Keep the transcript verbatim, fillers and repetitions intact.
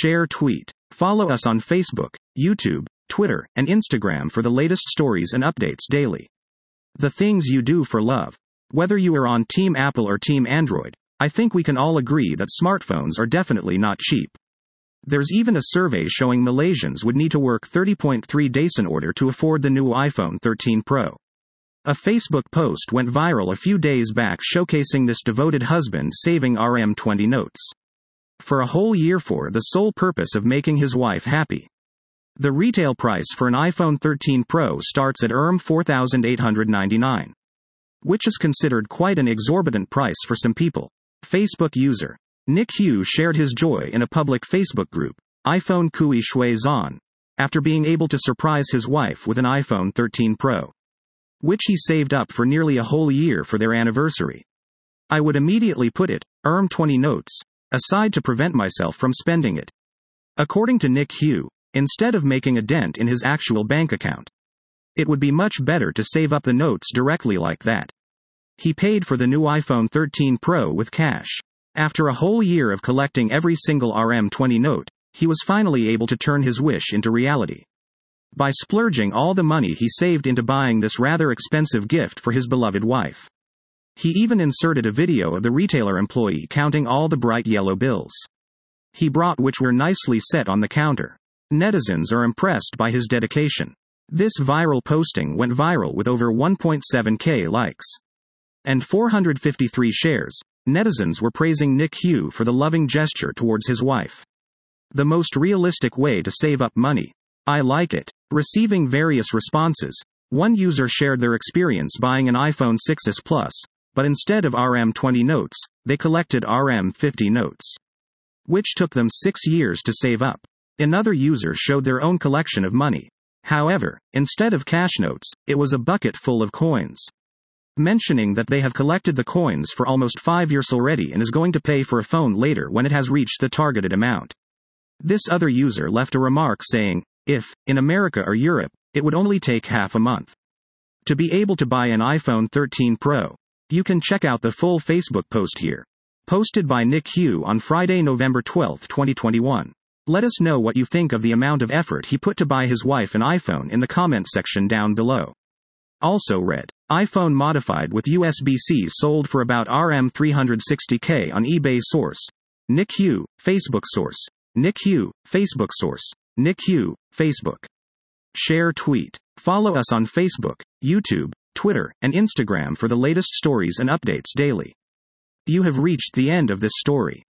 Share tweet. Follow us on Facebook, YouTube, Twitter, and Instagram for the latest stories and updates daily. The things you do for love. Whether you are on Team Apple or Team Android, I think we can all agree that smartphones are definitely not cheap. There's even a survey showing Malaysians would need to work thirty point three days in order to afford the new iPhone thirteen Pro. A Facebook post went viral a few days back showcasing this devoted husband saving R M twenty notes for a whole year for the sole purpose of making his wife happy. The retail price for an iPhone thirteen Pro starts at R M four thousand eight hundred ninety-nine, which is considered quite an exorbitant price for some people. Facebook user Nick Hugh shared his joy in a public Facebook group, iPhone Kui Shui Zan, after being able to surprise his wife with an iPhone thirteen Pro, which he saved up for nearly a whole year for their anniversary. I would immediately put it, R M twenty notes, aside to prevent myself from spending it. According to Nick Hugh, instead of making a dent in his actual bank account, it would be much better to save up the notes directly like that. He paid for the new iPhone thirteen Pro with cash. After a whole year of collecting every single R M twenty note, he was finally able to turn his wish into reality by splurging all the money he saved into buying this rather expensive gift for his beloved wife. He even inserted a video of the retailer employee counting all the bright yellow bills he brought, which were nicely set on the counter. Netizens are impressed by his dedication. This viral posting went viral with over one point seven K likes and four hundred fifty-three shares. Netizens were praising Nick Hugh for the loving gesture towards his wife. The most realistic way to save up money. I like it. Receiving various responses. One user shared their experience buying an iPhone six S Plus, but instead of R M twenty notes, they collected R M fifty notes, which took them six years to save up. Another user showed their own collection of money. However, instead of cash notes, it was a bucket full of coins, mentioning that they have collected the coins for almost five years already and is going to pay for a phone later when it has reached the targeted amount. This other user left a remark saying, if, in America or Europe, it would only take half a month to be able to buy an iPhone thirteen Pro. You can check out the full Facebook post here. Posted by Nick Hugh on Friday, November twelfth, twenty twenty-one. Let us know what you think of the amount of effort he put to buy his wife an iPhone in the comment section down below. Also read, iPhone modified with U S B C sold for about R M three hundred sixty K on eBay. Source, Nick Hugh, Facebook. Source, Nick Hugh, Facebook. Source, Nick Hugh, Facebook. Share tweet. Follow us on Facebook, YouTube, Twitter, and Instagram for the latest stories and updates daily. You have reached the end of this story.